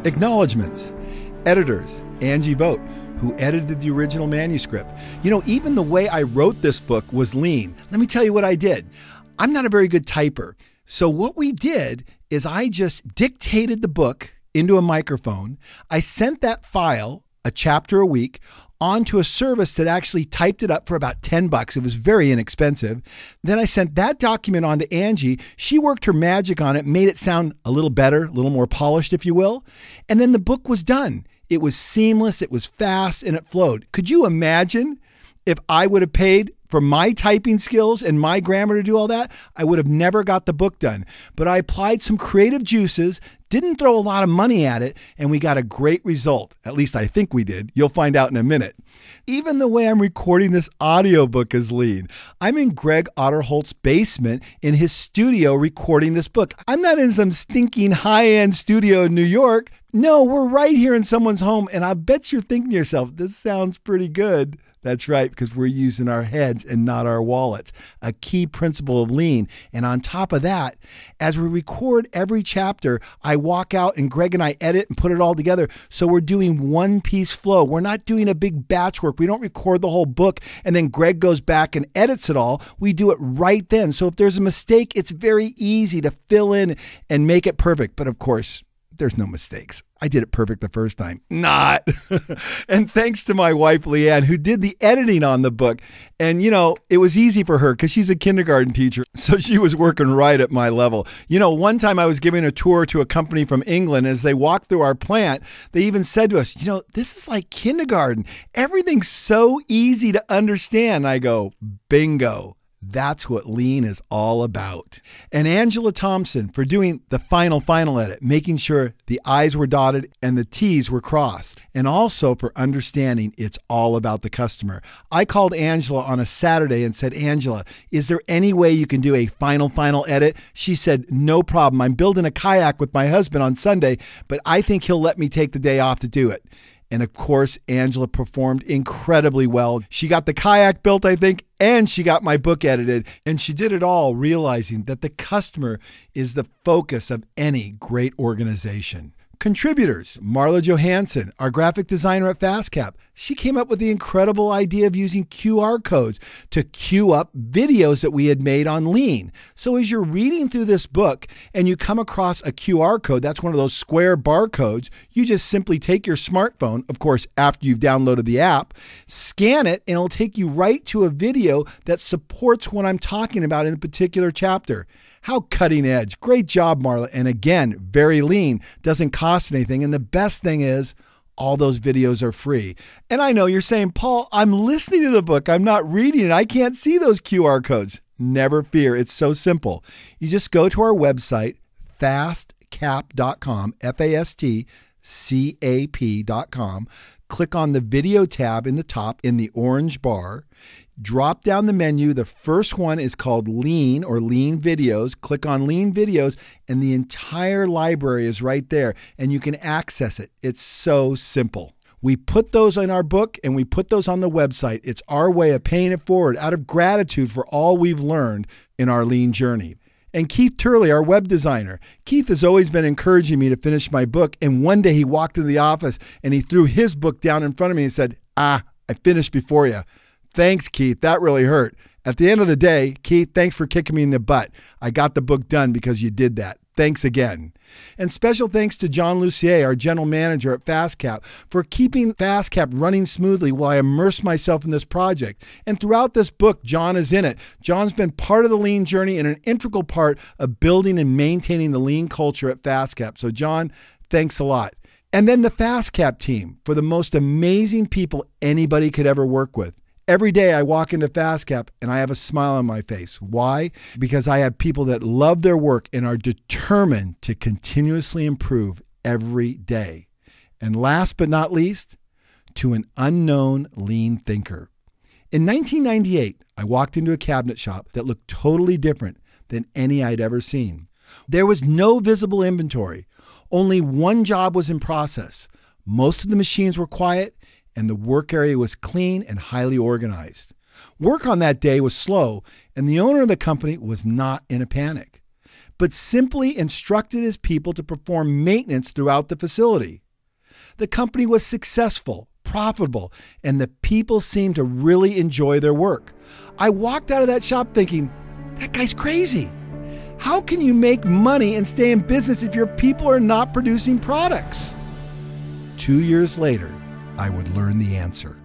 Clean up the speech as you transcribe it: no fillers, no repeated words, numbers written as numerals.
Acknowledgements. Editors, Angie Vogt, who edited the original manuscript. You know, even the way I wrote this book was lean. Let me tell you what I did. I'm not a very good typer. So what we did is I just dictated the book into a microphone. I sent that file, a chapter a week, onto a service that actually typed it up for about $10. It was very inexpensive. Then I sent that document on to Angie. She worked her magic on it, made it sound a little better, a little more polished, if you will. And then the book was done. It was seamless, it was fast, and it flowed. Could you imagine if I would have paid for my typing skills and my grammar to do all that? I would have never got the book done. But I applied some creative juices, didn't throw a lot of money at it, and we got a great result. At least I think we did. You'll find out in a minute. Even the way I'm recording this audiobook is lean. I'm in Greg Otterholt's basement in his studio recording this book. I'm not in some stinking high-end studio in New York. No, we're right here in someone's home, and I bet you're thinking to yourself, this sounds pretty good. That's right, because we're using our heads and not our wallets, a key principle of lean. And on top of that, as we record every chapter, I walk out and Greg and I edit and put it all together. So we're doing one piece flow. We're not doing a big batch work. We don't record the whole book and then Greg goes back and edits it all. We do it right then. So if there's a mistake, it's very easy to fill in and make it perfect. But of course, there's no mistakes. I did it perfect the first time. Not. And thanks to my wife, Leanne, who did the editing on the book. And, you know, it was easy for her because she's a kindergarten teacher. So she was working right at my level. You know, one time I was giving a tour to a company from England. As they walked through our plant, they even said to us, you know, this is like kindergarten. Everything's so easy to understand. I go, bingo. That's what lean is all about. And Angela Thompson for doing the final edit, making sure the I's were dotted and the T's were crossed. And also for understanding it's all about the customer. I called Angela on a Saturday and said, Angela, is there any way you can do a final edit? She said, no problem. I'm building a kayak with my husband on Sunday, but I think he'll let me take the day off to do it. And of course, Angela performed incredibly well. She got the kayak built, I think, and she got my book edited. And she did it all realizing that the customer is the focus of any great organization. Contributors, Marla Johansson, our graphic designer at FastCap. She came up with the incredible idea of using QR codes to queue up videos that we had made on lean. So as you're reading through this book and you come across a QR code, that's one of those square barcodes, you just simply take your smartphone, of course, after you've downloaded the app, scan it, and it'll take you right to a video that supports what I'm talking about in a particular chapter. How cutting edge. Great job, Marla. And again, very lean, doesn't cost anything. And the best thing is, all those videos are free. And I know you're saying, Paul, I'm listening to the book. I'm not reading it. I can't see those QR codes. Never fear. It's so simple. You just go to our website, fastcap.com, FASTCAP.com. Click on the video tab in the top in the orange bar. Drop down the menu. The first one is called Lean or Lean Videos. Click on Lean Videos and the entire library is right there and you can access it. It's so simple. We put those in our book and we put those on the website. It's our way of paying it forward out of gratitude for all we've learned in our lean journey. And Keith Turley, our web designer. Keith has always been encouraging me to finish my book. And one day he walked into the office and he threw his book down in front of me and said, I finished before you. Thanks, Keith. That really hurt. At the end of the day, Keith, thanks for kicking me in the butt. I got the book done because you did that. Thanks again. And special thanks to John Lucier, our general manager at FastCap, for keeping FastCap running smoothly while I immerse myself in this project. And throughout this book, John is in it. John's been part of the lean journey and an integral part of building and maintaining the lean culture at FastCap. So John, thanks a lot. And then the FastCap team for the most amazing people anybody could ever work with. Every day I walk into FastCap and I have a smile on my face. Why? Because I have people that love their work and are determined to continuously improve every day. And last but not least, to an unknown lean thinker. In 1998, I walked into a cabinet shop that looked totally different than any I'd ever seen. There was no visible inventory. Only one job was in process. Most of the machines were quiet and the work area was clean and highly organized. Work on that day was slow, and the owner of the company was not in a panic. but simply instructed his people to perform maintenance throughout the facility. The company was successful, profitable, and the people seemed to really enjoy their work. I walked out of that shop thinking, that guy's crazy. How can you make money and stay in business if your people are not producing products? 2 years later, I would learn the answer.